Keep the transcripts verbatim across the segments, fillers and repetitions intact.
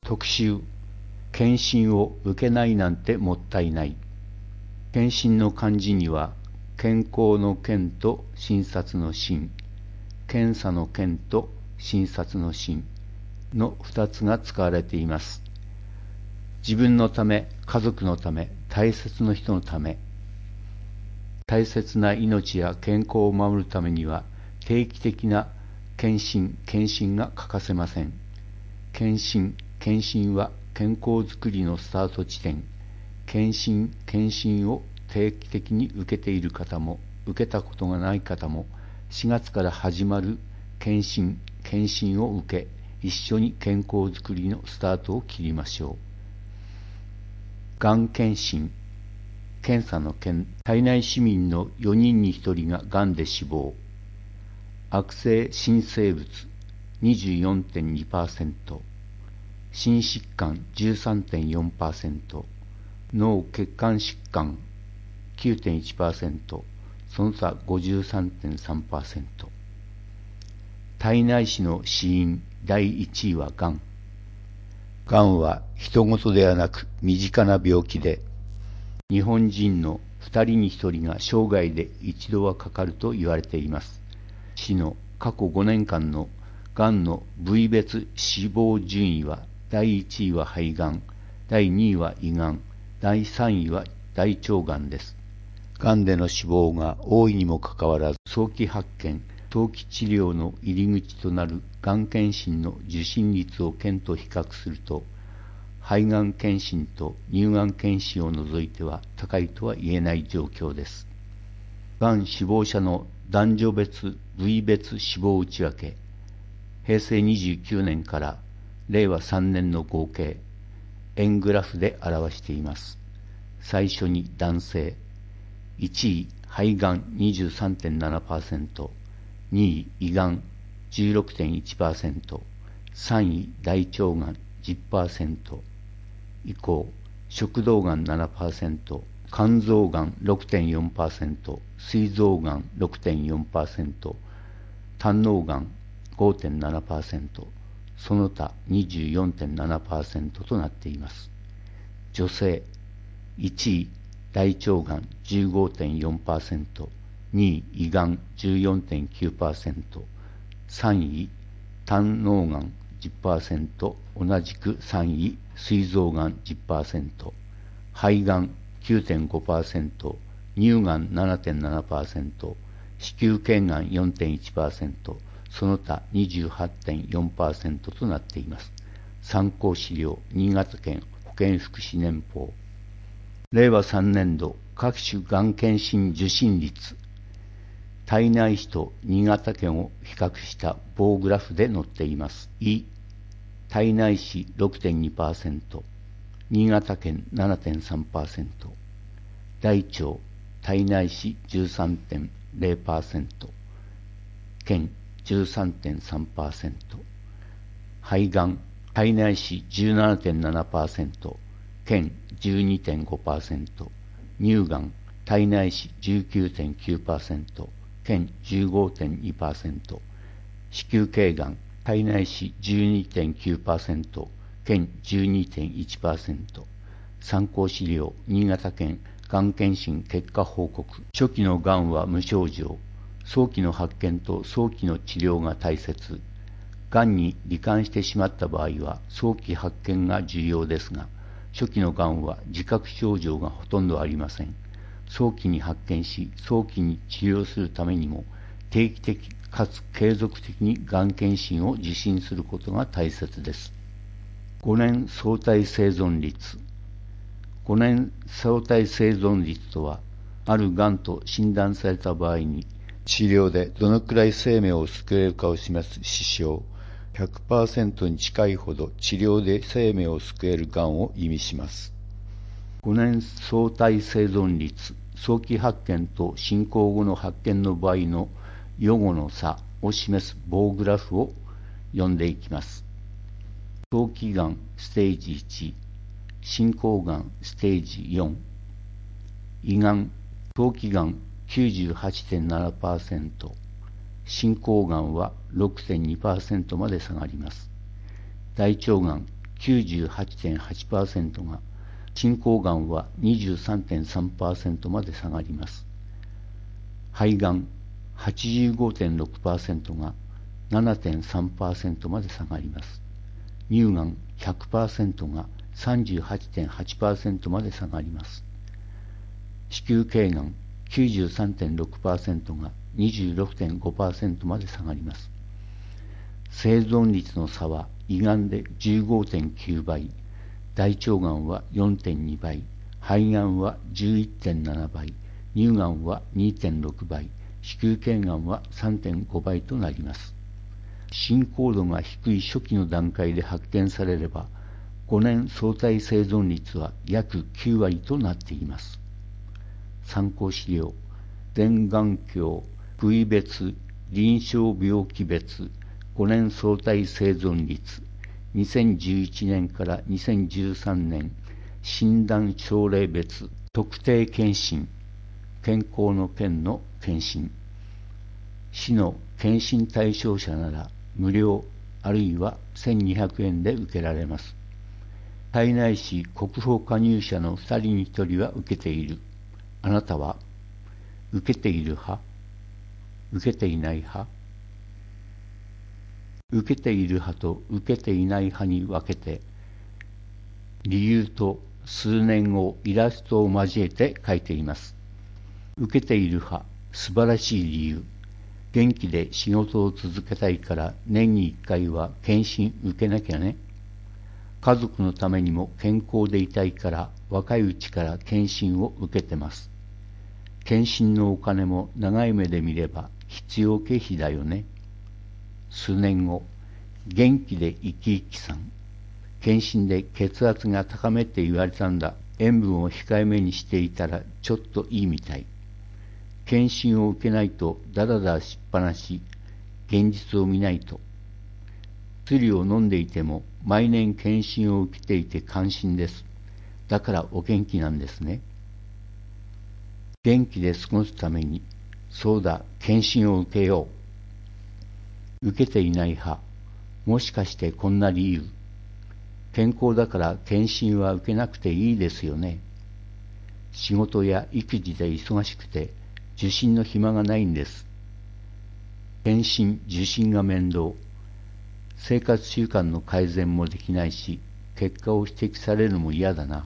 特集、検診を受けないなんてもったいない。検診の漢字には、健康の健と診察の診、検査の検と診察の診の二つが使われています。自分のため、家族のため、大切な人のため、大切な命や健康を守るためには、定期的な検診、検診が欠かせません。検診、検診は健康づくりのスタート地点。検診、検診を定期的に受けている方も、受けたことがない方も、しがつから始まる検診、検診を受け、一緒に健康づくりのスタートを切りましょう。がん検診、検査の検、体内市民のよにんにひとりががんで死亡。悪性新生物 にじゅうよんてんにパーセント、心疾患 じゅうさんてんよんパーセント、脳血管疾患 きゅうてんいちパーセント、その他 ごじゅうさんてんさんパーセント。体内視の死因だいいちいはがん。がんは人事ではなく身近な病気で、日本人のふたりにひとりが生涯で一度はかかると言われています。市の過去ごねんかんのがんの部位別死亡順位は、だいいちいは肺がん、だいにいは胃がん、だいさんいは大腸がんです。がんでの死亡が多いにもかかわらず、早期発見、早期治療の入り口となるがん検診の受診率を県と比較すると、肺がん検診と乳がん検診を除いては高いとは言えない状況です。がん死亡者の男女別、部位別死亡内訳、へいせいにじゅうきゅうねんかられいわさんねんの合計、円グラフで表しています。最初に男性、いちい肺がん にじゅうさんてんななパーセント、にい胃がん じゅうろくてんいちパーセント、さんい大腸がん じゅっパーセント、以降、食道がん ななパーセント、肝臓がん ろくてんよんパーセント、膵臓がん ろくてんよんパーセント、胆嚢がん ごてんななパーセント、その他 にじゅうよんてんななパーセント となっています。女性、いちい大腸がん じゅうごてんよんパーセント、にい胃がん じゅうよんてんきゅうパーセント、さんい胆嚢がん じゅっパーセント、同じくさんい膵臓がん じゅっパーセント、肺がん きゅうてんごパーセント、乳がん ななてんななパーセント、子宮頸がん よんてんいちパーセント、その他 にじゅうはちてんよんパーセント となっています。参考資料、新潟県保健福祉年報。れいわさんねんど各種がん検診受診率、体内市と新潟県を比較した棒グラフで載っています。胃、体内市 ろくてんにパーセント、新潟県 ななてんさんパーセント、大腸、体内市 じゅうさんてんれいパーセント、県 じゅうさんてんさんパーセント、肺がん、体内市 じゅうななてんななパーセント、県 じゅうにてんごパーセント、乳がん、体内市 じゅうきゅうてんきゅうパーセント、県 じゅうごてんにパーセント、子宮頸がん、体内市 じゅうにてんきゅうパーセント、県 じゅうにてんいちパーセント。参考資料、新潟県がん検診結果報告。初期のがんは無症状。早期の発見と早期の治療が大切。がんに罹患してしまった場合は早期発見が重要ですが、初期のがんは自覚症状がほとんどありません。早期に発見し、早期に治療するためにも、定期的かつ継続的にがん検診を受診することが大切です。ごねん相対生存率。ごねん相対生存率とは、あるがんと診断された場合に、治療でどのくらい生命を救えるかを示す指標、ひゃくパーセント に近いほど治療で生命を救えるがんを意味します。ごねん相対生存率、早期発見と進行後の発見の場合の予後の差を示す棒グラフを読んでいきます。早期がんステージいち、進行がんステージよん、胃がん、早期がん きゅうじゅうはちてんななパーセント、進行がんは ろくてんにパーセント まで下がります。大腸がんきゅうじゅうはちてんはちパーセント が、進行がんは にじゅうさんてんさんパーセント まで下がります。肺がん はちじゅうごてんろくパーセント が ななてんさんパーセント まで下がります。乳がん ひゃくパーセント が さんじゅうはちてんはちパーセント まで下がります。子宮頸がん きゅうじゅうさんてんろくパーセント が にじゅうろくてんごパーセント まで下がります。生存率の差は胃がんで じゅうごてんきゅうばい、大腸がんは よんてんにばい、肺がんは じゅういってんななばい、乳がんは にてんろくばい、子宮頸がんは さんてんごばいとなります。進行度が低い初期の段階で発見されれば、ごねん相対生存率は約きゅうわりとなっています。参考資料、全眼鏡、部位別、臨床病気別、ごねん相対生存率、にせんじゅういちねんからにせんじゅうさんねん、診断症例別、特定健診、健康の健の健診。市の健診対象者なら無料あるいはせんにひゃくえんで受けられます。胎内市国保加入者のふたりにひとりは受けている。あなたは受けている派？受けていない派？受けている派と受けていない派に分けて、理由と数年をイラストを交えて書いています。受けている派、素晴らしい理由。元気で仕事を続けたいから年にいっかいは検診受けなきゃね。家族のためにも健康でいたいから若いうちから検診を受けてます。検診のお金も長い目で見れば必要経費だよね。数年後、元気で生き生きさん。検診で血圧が高めって言われたんだ。塩分を控えめにしていたらちょっといいみたい。検診を受けないとダラダラしっぱなし、現実を見ないと。薬を飲んでいても毎年検診を受けていて感心です。だからお元気なんですね。元気で過ごすために、そうだ、検診を受けよう。受けていない派、もしかしてこんな理由。健康だから検診は受けなくていいですよね。仕事や育児で忙しくて受診の暇がないんです。検診・受診が面倒。生活習慣の改善もできないし、結果を指摘されるのも嫌だな。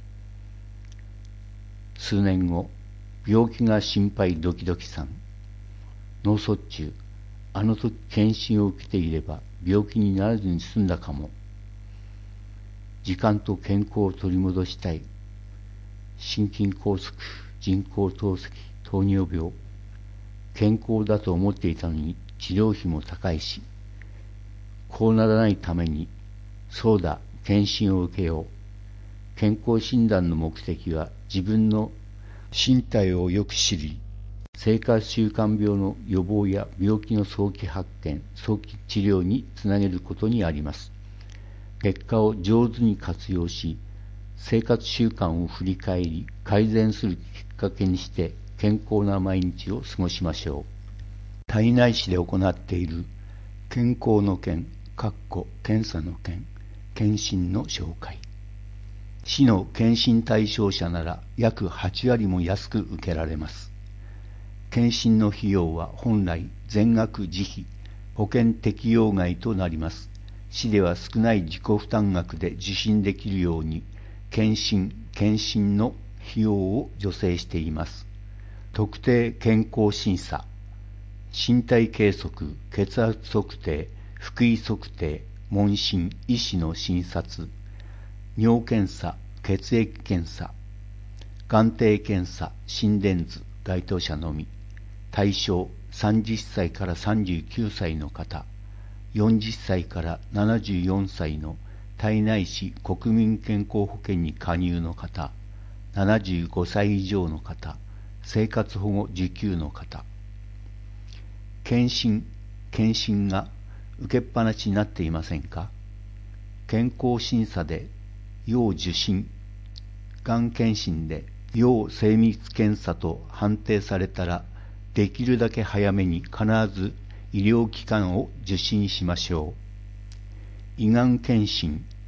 数年後、病気が心配ドキドキさん。脳卒中、あの時検診を受けていれば病気にならずに済んだかも。時間と健康を取り戻したい。心筋梗塞、人工透析、糖尿病。健康だと思っていたのに治療費も高いし。こうならないために、そうだ、検診を受けよう。健康診断の目的は自分の身体をよく知り、生活習慣病の予防や病気の早期発見、早期治療につなげることにあります。結果を上手に活用し、生活習慣を振り返り、改善するきっかけにして健康な毎日を過ごしましょう。胎内市で行っている健康の件、検査の件、検診の紹介。市の検診対象者なら約はちわりも安く受けられます。検診の費用は本来全額自費、保険適用外となります。市では少ない自己負担額で受診できるように、検診・検診の費用を助成しています。特定健康審査、身体計測、血圧測定、腹囲測定、問診、医師の診察、尿検査、血液検査、眼底検査、心電図、該当者のみ。対象、さんじゅっさいからさんじゅうきゅうさいの方、よんじゅっさいからななじゅうよんさいの胎内市国民健康保険に加入の方、ななじゅうごさい以上の方、生活保護受給の方。検診・検診が受けっぱなしになっていませんか？健康審査で要受診、がん検診で要精密検査と判定されたら、できるだけ早めに必ず医療機関を受診しましょう。胃がん検診、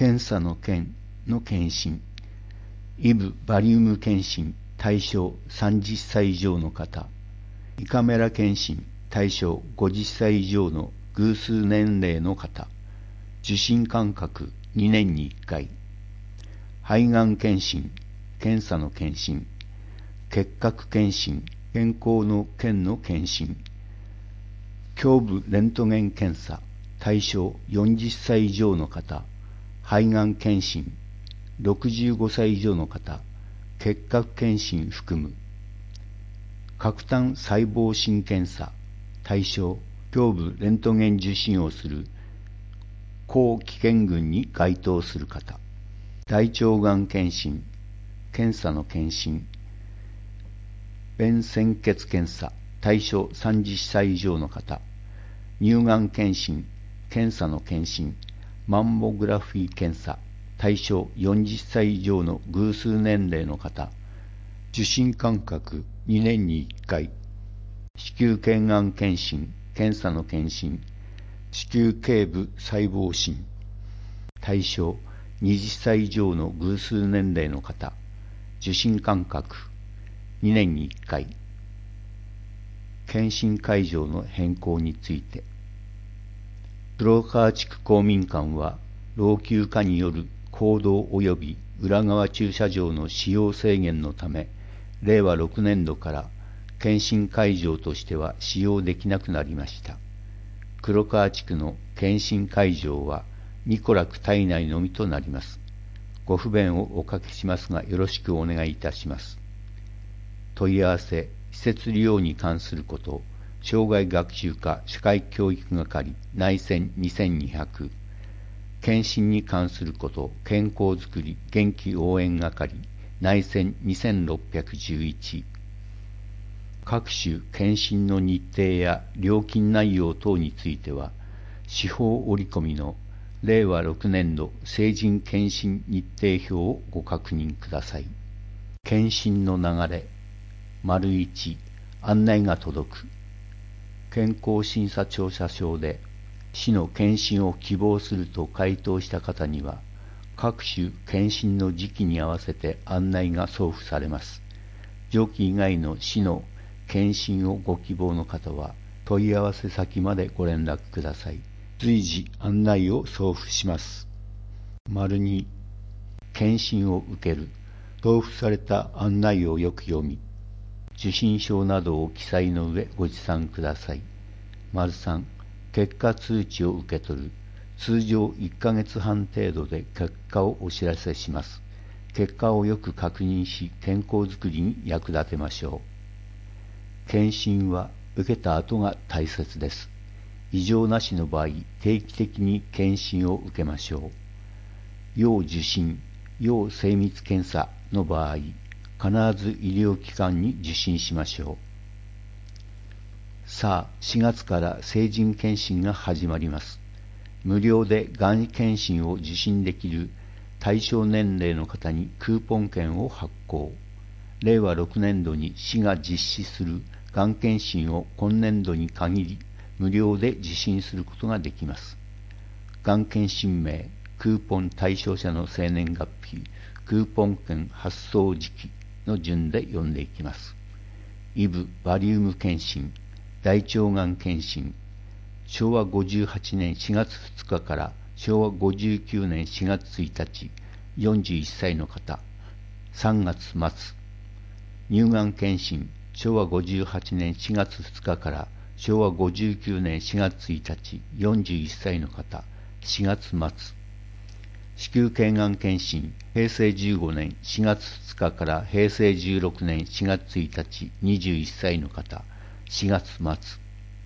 検査の検の検診。イブバリウム検診対象さんじゅっさい以上の方。胃カメラ検診対象ごじゅっさい以上の偶数年齢の方。受診間隔にねんにいっかい。肺がん検診、検査の検診。結核検診、健康の検の検診。胸部レントゲン検査対象よんじゅっさい以上の方。肺がん検診、ろくじゅうごさい以上の方。結核検診含む。核単細胞診検査対象胸部レントゲン受診をする高危険群に該当する方。大腸がん検診、検査の検診。便潜血検査対象さんじゅっさい以上の方。乳がん検診、検査の検診。マンモグラフィー検査対象よんじゅっさい以上の偶数年齢の方。受診間隔にねんにいっかい。子宮頸がん検診、検査の検診。子宮頸部細胞診対象はたち以上の偶数年齢の方。受診間隔にねんにいっかい。検診会場の変更について。黒川地区公民館は老朽化による公道及び裏側駐車場の使用制限のため、れいわろくねんどから検診会場としては使用できなくなりました。黒川地区の検診会場はニコラ区体内のみとなります。ご不便をおかけしますがよろしくお願いいたします。問い合わせ、施設利用に関すること、障害学習課社会教育係内線にせんにひゃく、検診に関すること、健康づくり元気応援係内線にせんろっぴゃくじゅういち、各種検診の日程や料金内容等については、司法折り込みのれいわろくねんど成人検診日程表をご確認ください。検診の流れ。丸いち、案内が届く。健康審査調査書で市の検診を希望すると回答した方には、各種検診の時期に合わせて案内が送付されます。上記以外の市の検診をご希望の方は、問い合わせ先までご連絡ください。随時案内を送付します。丸に、検診を受ける。送付された案内をよく読み、受診証などを記載の上ご持参ください。丸さん、結果通知を受け取る。通常いっかげつはん程度で結果をお知らせします。結果をよく確認し、健康づくりに役立てましょう。検診は受けた後が大切です。異常なしの場合、定期的に検診を受けましょう。要受診、要精密検査の場合、必ず医療機関に受診しましょう。さあ、しがつから成人検診が始まります。無料でがん検診を受診できる対象年齢の方にクーポン券を発行。れいわろくねんどに市が実施するがん検診を今年度に限り無料で受診することができます。がん検診名、クーポン対象者の生年月日、クーポン券発送時期の順で読んでいきます。イブバリウム検診、大腸がん検診、しょうわごじゅうはちねんしがつふつかからしょうわごじゅうきゅうねんしがつついたち、よんじゅういっさいの方、さんがつまつ。乳がん検診、しょうわごじゅうはちねんしがつふつかからしょうわごじゅうきゅうねんしがつついたち、よんじゅういっさいの方、しがつまつ。子宮頸がん検診、へいせいじゅうごねんしがつふつかからへいせいじゅうろくねんしがつついたち、にじゅういっさいの方、しがつまつ。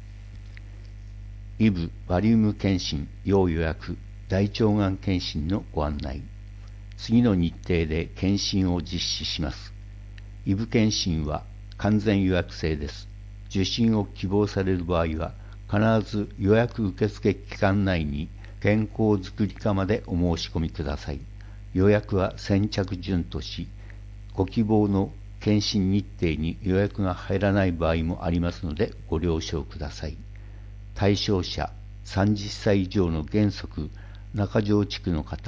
イブバリウム検診、要予約、大腸がん検診のご案内。次の日程で検診を実施します。イブ検診は完全予約制です。受診を希望される場合は、必ず予約受付期間内に健康づくり課までお申し込みください。予約は先着順とし、ご希望の検診日程に予約が入らない場合もありますのでご了承ください。対象者さんじゅっさい以上の原則中条地区の方、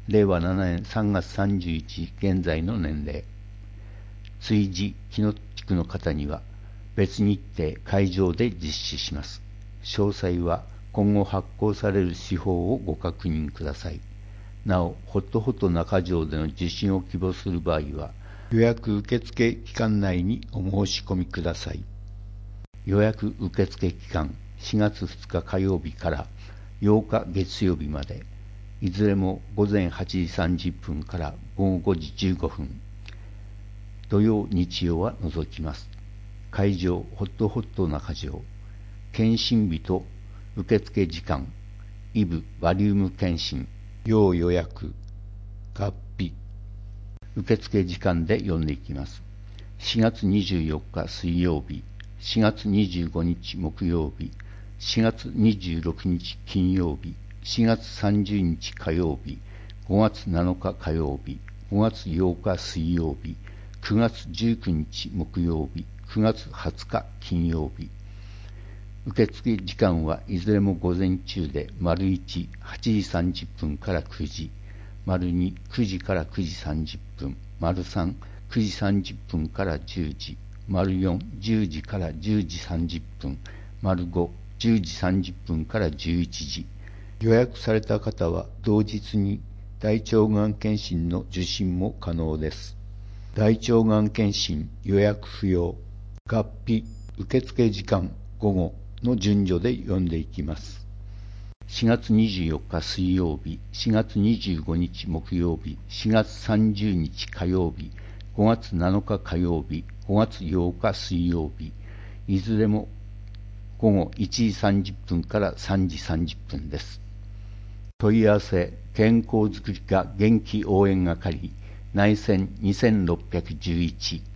れいわななねんさんがつさんじゅういちにち現在の年齢。追事日野地区の方には別日程会場で実施します。詳細は今後発行される司法をご確認ください。なお、ほっとほっと中条での受診を希望する場合は、予約受付期間内にお申し込みください。予約受付期間、しがつふつか火曜日からようか月曜日まで、いずれもごぜんはちじさんじゅっぷんからごごごじじゅうごふん、土曜日曜は除きます。会場、ほっとほっと中条。検診日と受付時間、イブバリウム検診、要予約、合皮。受付時間で読んでいきます。しがつにじゅうよっか水曜日、しがつにじゅうごにち木曜日、しがつにじゅうろくにち金曜日、しがつさんじゅうにち火曜日、ごがつなのか火曜日、ごがつようか水曜日、くがつじゅうくにち木曜日、くがつはつか金曜日。受付時間はいずれも午前中で、丸いち、はちじさんじゅっぷんからくじ、丸に、くじからくじさんじゅっぷん、丸さん、くじさんじゅっぷんからじゅうじ、丸よん、じゅうじからじゅうじさんじゅっぷん、丸ご、じゅうじさんじゅっぷんからじゅういちじ。予約された方は同日に大腸がん検診の受診も可能です。大腸がん検診予約不要。合皮受付時間午後の順序で読んでいきます。しがつにじゅうよっか水曜日、しがつにじゅうごにち木曜日、しがつさんじゅうにち火曜日、ごがつなのか火曜日、ごがつようか水曜日、いずれも午後いちじさんじゅっぷんからさんじさんじゅっぷんです。問い合わせ、健康づくり課元気応援係、内線にせんろっぴゃくじゅういち。